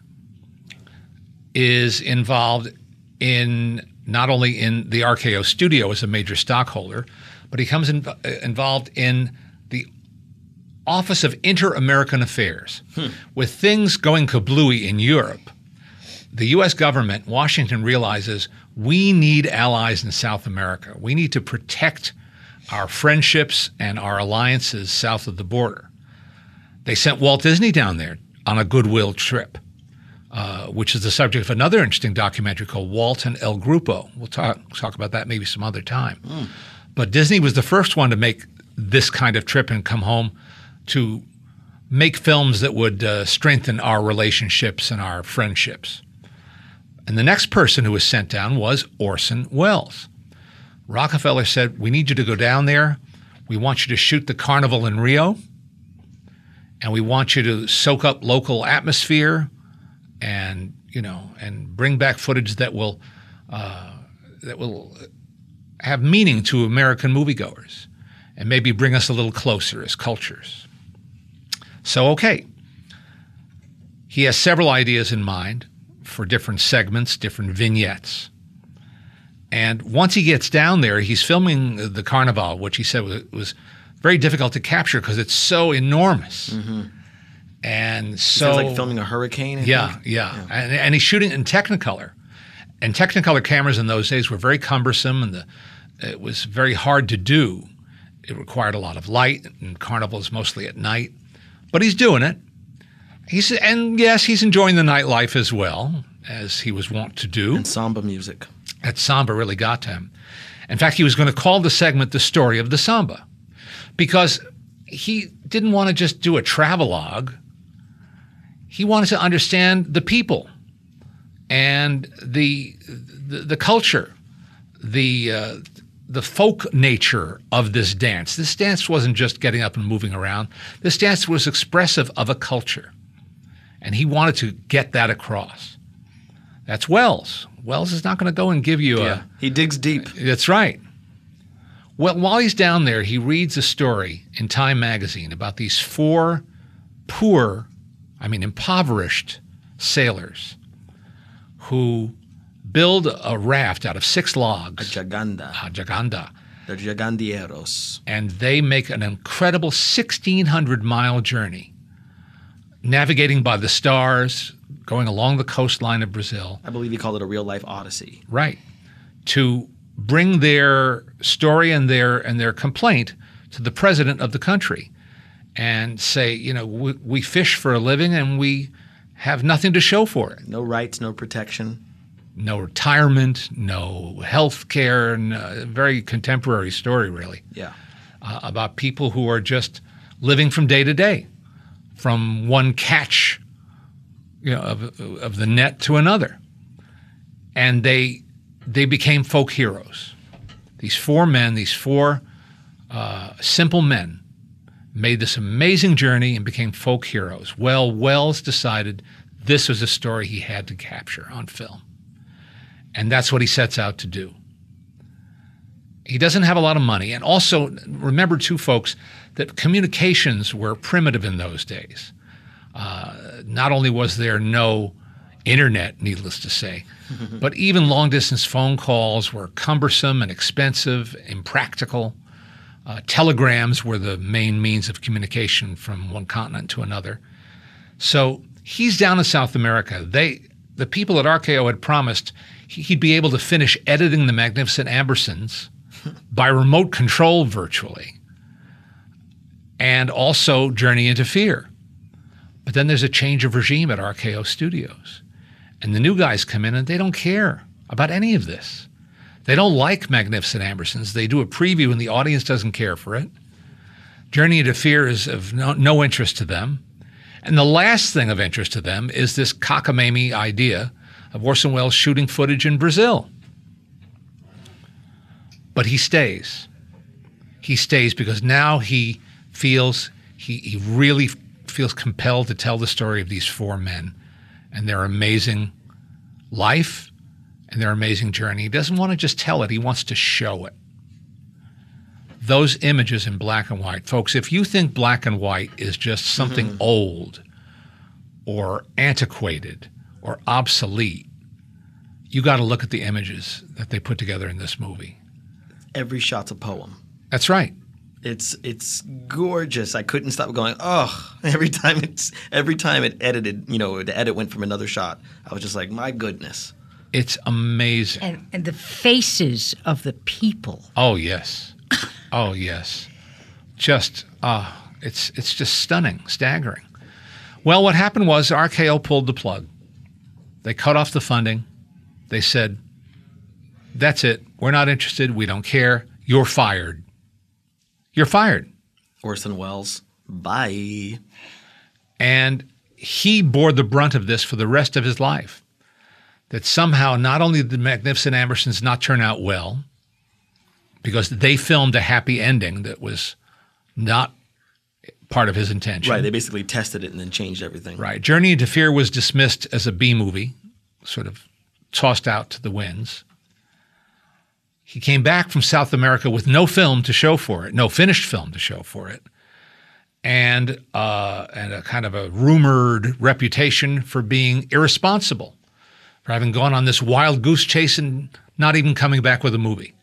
S1: is involved in not only in the R K O studio as a major stockholder, but he comes in, involved in the Office of Inter-American Affairs. With things going kablooey in Europe, the U S government, Washington, realizes we need allies in South America. We need to protect our friendships and our alliances south of the border. They sent Walt Disney down there on a goodwill trip, uh, which is the subject of another interesting documentary called Walt and El Grupo. We'll talk, talk about that maybe some other time. Mm. But Disney was the first one to make this kind of trip and come home to make films that would uh, strengthen our relationships and our friendships. And the next person who was sent down was Orson Welles. Rockefeller said, we need you to go down there. We want you to shoot the carnival in Rio. And we want you to soak up local atmosphere and, you know, and bring back footage that will uh, that will have meaning to American moviegoers and maybe bring us a little closer as cultures. So, okay. He has several ideas in mind for different segments, different vignettes. And once he gets down there, he's filming the Carnival, which he said was, was very difficult to capture because it's so enormous. Mm-hmm. And so
S2: Sounds like filming a hurricane. I
S1: yeah,
S2: think.
S1: yeah,
S2: yeah.
S1: And, and he's shooting in Technicolor. And Technicolor cameras in those days were very cumbersome, and the, it was very hard to do. it required a lot of light, and Carnival is mostly at night. But he's doing it. He's and yes, he's enjoying the nightlife as well, as he was wont to do.
S2: And samba music.
S1: That samba really got to him. In fact, he was going to call the segment "The Story of the Samba," because he didn't want to just do a travelogue. He wanted to understand the people and the the, the culture, the uh, the folk nature of this dance. This dance wasn't just getting up and moving around. This dance was expressive of a culture, and he wanted to get that across. That's Welles. Welles is not going to go and give you a...
S2: Yeah, he digs deep.
S1: That's right. Well, while he's down there, he reads a story in Time magazine about these four poor, I mean impoverished sailors who build a raft out of six
S2: A
S1: logs.
S2: jaganda.
S1: A jaganda.
S2: They're jagandieros.
S1: And they make an incredible sixteen hundred mile journey, navigating by the stars, going along the coastline of Brazil.
S2: I believe he called it a real-life odyssey.
S1: Right. To bring their story and their and their complaint to the president of the country and say, you know, we, we fish for a living and we have nothing to show for it.
S2: No rights, no protection.
S1: No retirement, no health care, no, very contemporary story, really,
S2: Yeah.
S1: uh, about people who are just living from day to day, from one catch, you know, of, of the net to another. And they they became folk heroes. These four men, these four uh, simple men, made this amazing journey and became folk heroes. Well, Welles decided this was a story he had to capture on film. And that's what he sets out to do. He doesn't have a lot of money. And also, remember, too, folks, that communications were primitive in those days. Uh, not only was there no internet, needless to say, but even long-distance phone calls were cumbersome and expensive, impractical. Uh, telegrams were the main means of communication from one continent to another. So he's down in South America. They, the people at R K O had promised he'd be able to finish editing The Magnificent Ambersons by remote control virtually, and also Journey into Fear. But then there's a change of regime at R K O Studios, and the new guys come in and they don't care about any of this. They don't like Magnificent Ambersons. They do a preview and the audience doesn't care for it. Journey into Fear is of no, no interest to them. And the last thing of interest to them is this cockamamie idea of Orson Welles shooting footage in Brazil. But he stays. He stays because now he feels, he, he really feels compelled to tell the story of these four men and their amazing life and their amazing journey. He doesn't want to just tell it. He wants to show it. Those images in black and white. Folks, if you think black and white is just something mm-hmm. old or antiquated or obsolete, you got to look at the images that they put together in this movie.
S2: Every shot's a poem.
S1: That's right.
S2: It's it's gorgeous. I couldn't stop going, oh, every time it's every time it edited, you know, the edit went from another shot. I was just like, my goodness.
S1: It's amazing.
S3: And, and the faces of the people.
S1: Oh, yes. Oh, yes. Just, uh, it's it's just stunning, staggering. Well, what happened was R K O pulled the plug. They cut off the funding. They said, that's it. We're not interested. We don't care. You're fired. You're fired.
S2: Orson Welles, bye.
S1: And he bore the brunt of this for the rest of his life. That somehow not only did the Magnificent Ambersons not turn out well, because they filmed a happy ending that was not part of his intention.
S2: Right, they basically tested it and then changed everything.
S1: Right. Journey into Fear was dismissed as a B movie, sort of tossed out to the winds. He came back from South America with no film to show for it, no finished film to show for it, and uh, and a kind of a rumored reputation for being irresponsible, for having gone on this wild goose chase and not even coming back with a movie.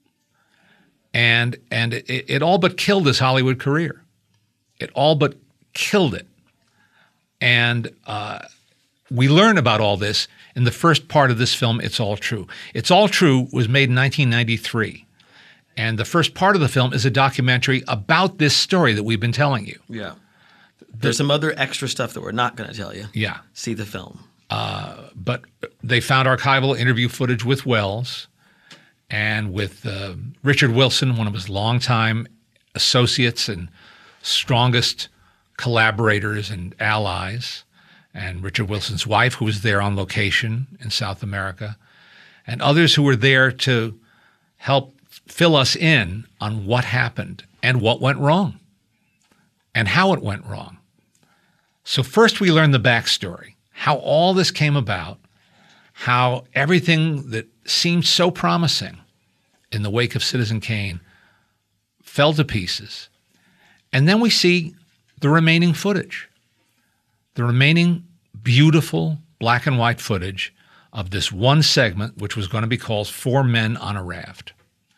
S1: And and it, it all but killed his Hollywood career. It all but killed it. And uh, we learn about all this in the first part of this film, It's All True. It's All True was made in nineteen ninety-three. And the first part of the film is a documentary about this story that we've been telling you.
S2: Yeah. There's some other extra stuff that we're not going to tell you.
S1: Yeah.
S2: See the film.
S1: Uh, but they found archival interview footage with Welles and with uh, Richard Wilson, one of his longtime associates and strongest collaborators and allies, and Richard Wilson's wife, who was there on location in South America, and others who were there to help fill us in on what happened and what went wrong and how it went wrong. So first we learn the backstory, how all this came about, how everything that seemed so promising in the wake of Citizen Kane fell to pieces. And then we see the remaining footage, the remaining beautiful black and white footage of this one segment, which was going to be called Four Men on a Raft.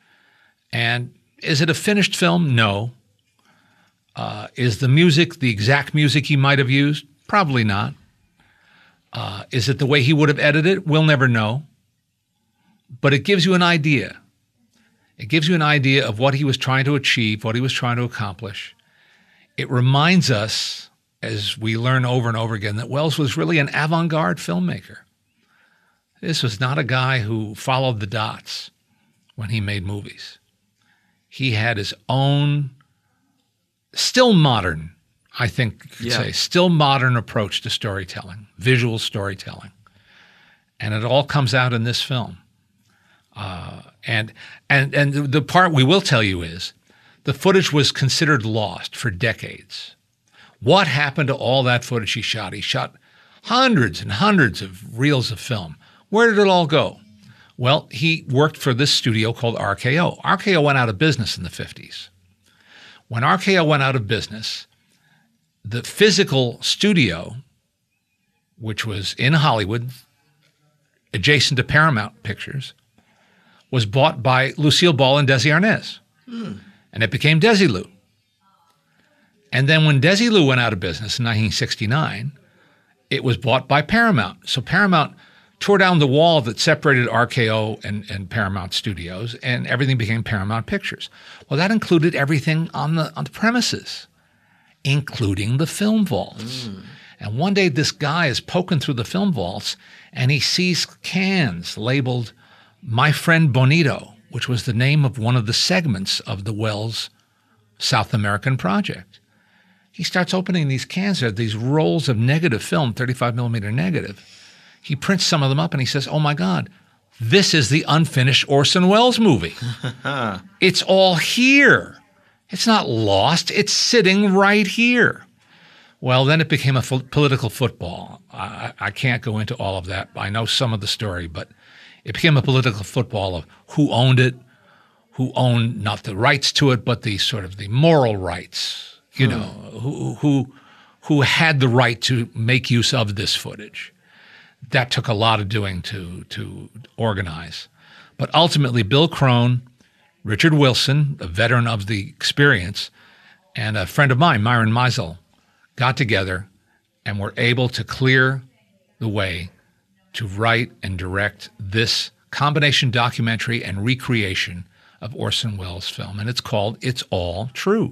S1: And is it a finished film? No. Uh, is the music the exact music he might have used? Probably not. Uh, is it the way he would have edited it? We'll never know. But it gives you an idea. It gives you an idea of what he was trying to achieve, what he was trying to accomplish. It reminds us, as we learn over and over again, that Welles was really an avant-garde filmmaker. This was not a guy who followed the dots when he made movies. He had his own, still modern, I think you could
S2: Yeah.
S1: say, still modern approach to storytelling, visual storytelling. And it all comes out in this film. Uh, and and and the part we will tell you is the footage was considered lost for decades. What happened to all that footage he shot? He shot hundreds and hundreds of reels of film. Where did it all go? Well, he worked for this studio called R K O. R K O went out of business in the fifties. When R K O went out of business, the physical studio, which was in Hollywood, adjacent to Paramount Pictures, was bought by Lucille Ball and Desi Arnaz. Hmm. And it became Desilu. And then when Desilu went out of business in nineteen sixty-nine, it was bought by Paramount. So Paramount tore down the wall that separated R K O and, and Paramount Studios, and everything became Paramount Pictures. Well, that included everything on the, on the premises, including the film vaults. Mm. And one day this guy is poking through the film vaults, and he sees cans labeled My Friend Bonito, which was the name of one of the segments of the Welles South American project. He starts opening these cans. There are these rolls of negative film, thirty-five millimeter negative. He prints some of them up and he says, oh my God, this is the unfinished Orson Welles movie. It's all here. It's not lost. It's sitting right here. Well, then it became a fo- political football. I, I can't go into all of that. I know some of the story, but it became a political football of who owned it, who owned not the rights to it, but the sort of the moral rights, you hmm. know, who, who, who had the right to make use of this footage. That took a lot of doing to to organize. But ultimately, Bill Crone, Richard Wilson, a veteran of the experience, and a friend of mine, Myron Meisel, got together and were able to clear the way to write and direct this combination documentary and recreation of Orson Welles' film. And it's called It's All True.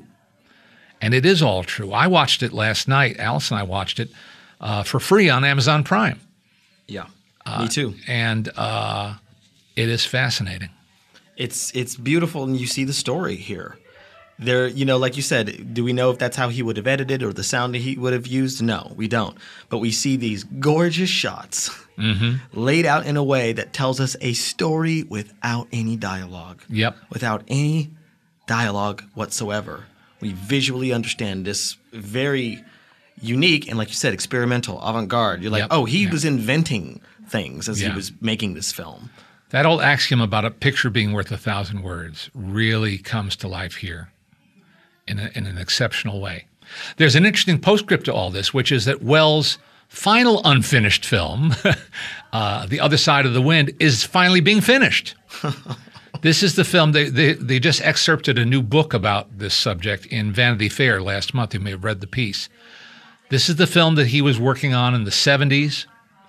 S1: And it is all true. I watched it last night. Alice and I watched it uh, for free on Amazon Prime.
S2: Yeah,
S1: Uh,
S2: me too.
S1: And uh, it is fascinating.
S2: It's it's beautiful, and you see the story here. There, you know, like you said, do we know if that's how he would have edited or the sound he would have used? No, we don't. But we see these gorgeous shots mm-hmm. laid out in a way that tells us a story without any dialogue.
S1: Yep.
S2: Without any dialogue whatsoever. We visually understand this very unique and, like you said, experimental, avant-garde. You're like,
S1: Yep.
S2: oh, he
S1: Yeah.
S2: was inventing things as
S1: Yeah.
S2: he was making this film.
S1: That old axiom about a picture being worth a thousand words really comes to life here in, a, in an exceptional way. There's an interesting postscript to all this, which is that Welles' final unfinished film, uh, The Other Side of the Wind, is finally being finished. This is the film, they, they, they just excerpted a new book about this subject in Vanity Fair last month. You may have read the piece. This is the film that he was working on in the seventies,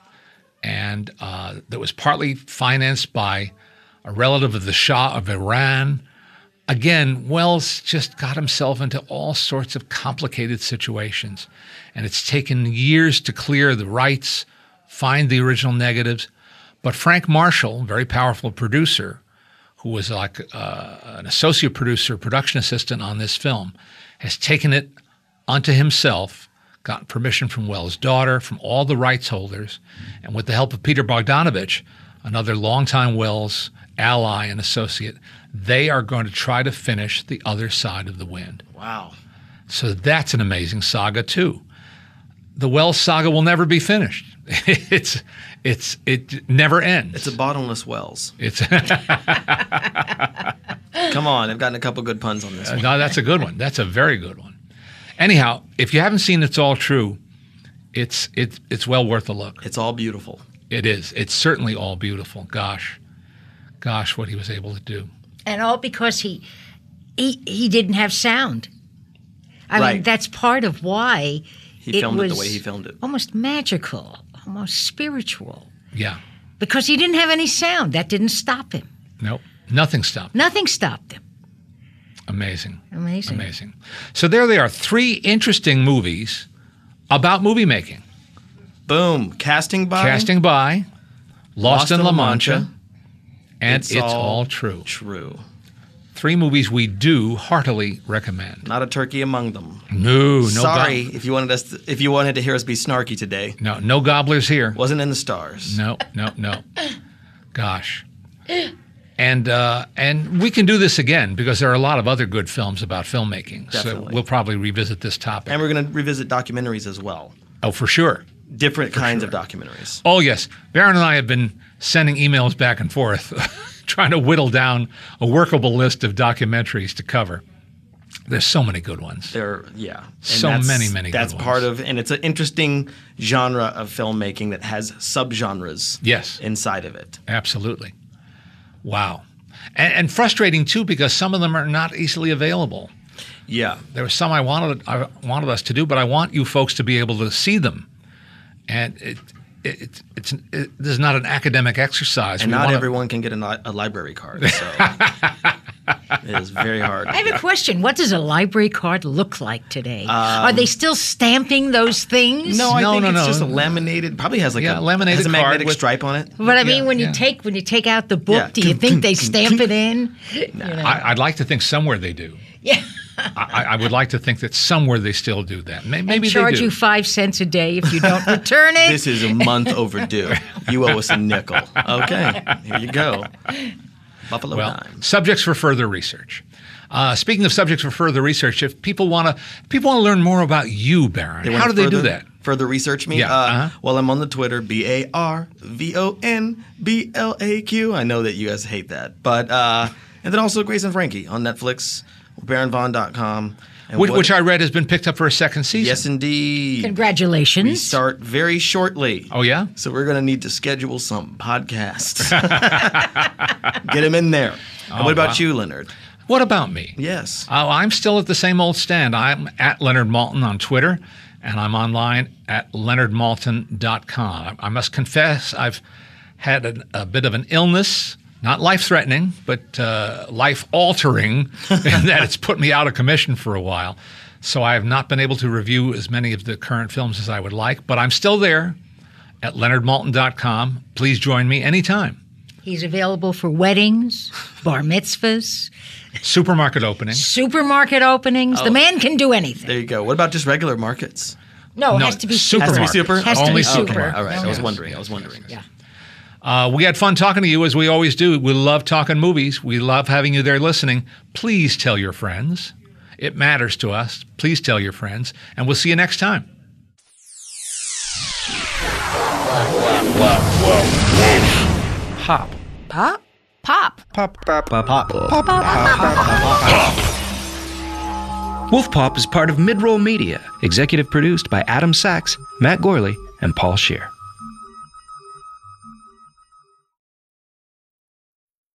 S1: and uh, that was partly financed by a relative of the Shah of Iran, again, Wells just got himself into all sorts of complicated situations. And it's taken years to clear the rights, find the original negatives. But Frank Marshall, very powerful producer, who was like uh, an associate producer, production assistant on this film, has taken it unto himself, gotten permission from Wells' daughter, from all the rights holders, and with the help of Peter Bogdanovich, another longtime Wells ally and associate, they are going to try to finish The Other Side of the Wind.
S2: Wow.
S1: So that's an amazing saga too. The Wells saga will never be finished. It's it's it never ends.
S2: It's a bottomless wells.
S1: It's
S2: Come on, I've gotten a couple good puns on this one.
S1: no, that's a good one. That's a very good one. Anyhow, if you haven't seen It's All True, it's it's it's well worth a look.
S2: It's all beautiful.
S1: It is. It's certainly all beautiful. Gosh, gosh, what he was able to do.
S3: And all because he he he didn't have sound. I
S2: Right.
S3: mean, that's part of why
S2: He
S3: it
S2: filmed
S3: was
S2: it the way he filmed it.
S3: almost magical, almost spiritual.
S1: Yeah.
S3: Because he didn't have any sound. That didn't stop him.
S1: Nope. Nothing stopped.
S3: Nothing stopped him.
S1: Amazing.
S3: Amazing.
S1: Amazing. So there they are. Three interesting movies about movie making.
S2: Boom. Casting by
S1: Casting by, Lost, in La Mancha, and
S2: It's
S1: It's,
S2: All
S1: all, True.
S2: True.
S1: Three movies we do heartily recommend.
S2: Not a turkey among them.
S1: No, no.
S2: Sorry
S1: go-
S2: if you wanted us to, if you wanted to hear us be snarky today.
S1: no, no gobblers here.
S2: Wasn't in the stars.
S1: No, no, no. Gosh. And uh, and we can do this again because there are a lot of other good films about filmmaking. So
S2: Definitely.
S1: we'll probably revisit this topic.
S2: And we're going to revisit documentaries as well.
S1: Oh, for sure.
S2: Different kinds of documentaries.
S1: Oh, yes. Baron and I have been sending emails back and forth, trying to whittle down a workable list of documentaries to cover. There's so many good ones.
S2: There, yeah. And
S1: So
S2: that's-
S1: many, many good
S2: That's
S1: ones.
S2: part of, and it's an interesting genre of filmmaking that has subgenres
S1: Yes.
S2: inside of it.
S1: Absolutely. Wow. And, and frustrating, too, because some of them are not easily available.
S2: Yeah.
S1: There were some I wanted I wanted us to do, but I want you folks to be able to see them. And it, it, it's it, this is not an academic exercise.
S2: And
S1: We
S2: not
S1: wanna-
S2: everyone can get a, li- a library card, so it is very hard.
S3: I have a question. What does a library card look like today?
S1: Um,
S3: Are they still stamping those things?
S2: No, I
S1: No,
S2: think
S1: no,
S2: it's
S1: no.
S2: just a laminated. Probably has like
S1: Yeah,
S2: a
S1: laminated
S2: has a
S1: card
S2: magnetic
S1: with-
S2: stripe on it.
S3: But I mean,
S1: Yeah,
S3: when you
S1: yeah.
S3: take when you take out the book,
S2: Yeah.
S3: do you think they stamp it in? You know?
S1: I, I'd like to think somewhere they do.
S3: Yeah.
S1: I, I would like to think that somewhere they still do that. May- Maybe
S3: And charge
S1: they do.
S3: you five cents a day if you don't return it.
S2: This is a month overdue. You owe us a nickel. Okay, here you go. Buffalo
S1: Well,
S2: dime.
S1: subjects for further research. Uh, speaking of subjects for further research, if people want to, people want to learn more about you, Baron.
S2: They
S1: How
S2: wanna
S1: do they
S2: further,
S1: do that?
S2: Further research me?
S1: Yeah,
S2: Uh,
S1: uh-huh.
S2: Well, I'm on the Twitter, B A R V O N B L A Q. I know that you guys hate that. But, uh, and then also Grace and Frankie on Netflix, baron vaughn dot com. And
S1: Which,
S2: what-
S1: which I read has been picked up for a second season.
S2: Yes, indeed.
S3: Congratulations.
S2: We start very shortly.
S1: Oh, yeah?
S2: So we're going to need to schedule some podcasts. Get them in there. And
S1: Oh,
S2: what about
S1: wow.
S2: you, Leonard?
S1: What about me?
S2: Yes.
S1: Oh, I'm still at the same old stand. I'm at Leonard Maltin on Twitter, and I'm online at leonard maltin dot com. I, I must confess, I've had a, a bit of an illness, not life-threatening, but uh, life-altering, in that it's put me out of commission for a while. So I have not been able to review as many of the current films as I would like, but I'm still there at leonard maltin dot com. Please join me anytime.
S3: He's available for weddings, bar mitzvahs,
S1: Supermarket openings.
S3: supermarket openings.
S1: Oh.
S3: The man can do anything.
S2: There you go. What about just regular markets?
S3: No, it
S1: No,
S3: has to be
S1: super-
S2: Has to be
S1: Supermarket.
S2: super?
S3: Has to
S1: Only
S3: be super.
S1: supermarket.
S2: All right. I was
S1: Yes.
S2: wondering. I was wondering.
S3: Yeah.
S1: Uh, we had fun talking to you, as we always do. We love talking movies. We love having you there listening. Please tell your friends. It matters to us. Please tell your friends. And we'll see you next time.
S4: Pop.
S5: Pop? Pop.
S4: Pop. Pop. Pop. Pop. Pop. Pop. Wolf Pop is part of Midroll Media, executive produced by Adam Sachs, Matt Gorley, and Paul Scheer.